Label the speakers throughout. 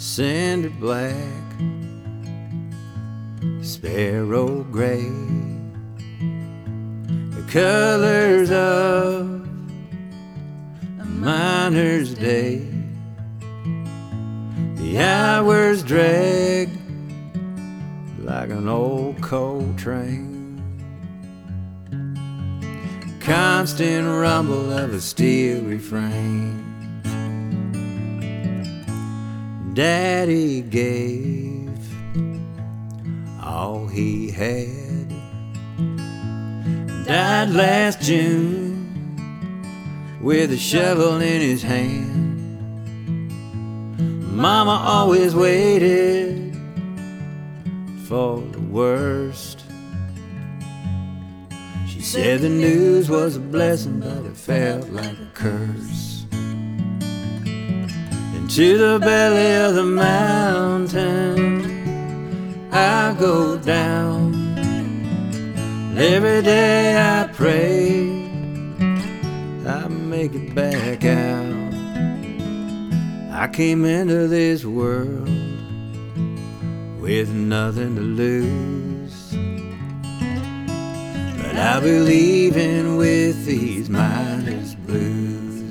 Speaker 1: cinder black, sparrow gray, the colors of a miner's day. The hours drag like an old coal train, constant rumble of a steel refrain. Daddy gave all he had, died last June with a shovel in his hand. Mama always waited for the worst. She said the news was a blessing, but it felt like a curse. Into the belly of the mountain I go down. Every day I pray I make it back out. I came into this world with nothing to lose, but I believe in with these miner's blues.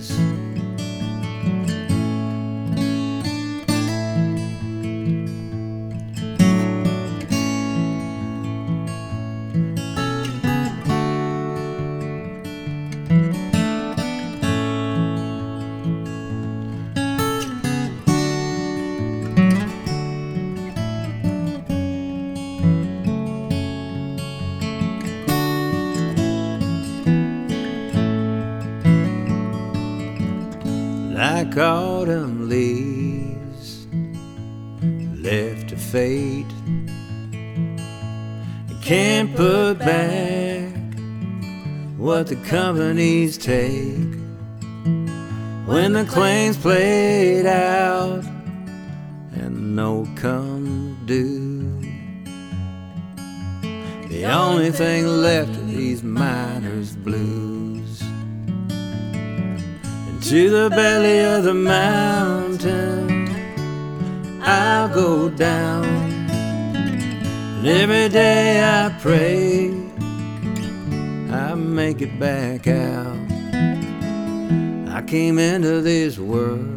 Speaker 1: Like autumn leaves left to fate, you can't put back what the companies take. When the claim's played out and the note comes due, the only thing left are these miner's blues. To the belly of the mountain I'll go down, and every day I pray I make it back out. I came into this world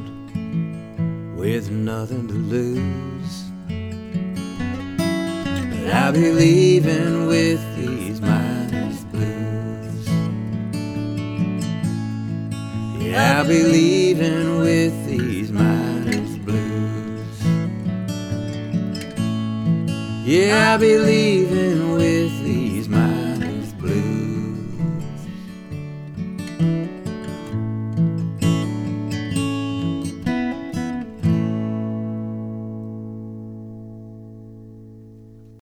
Speaker 1: with nothing to lose, but I believe in with these miner's blues. Yeah, I believe in with these miner's blues. Yeah, I believe in with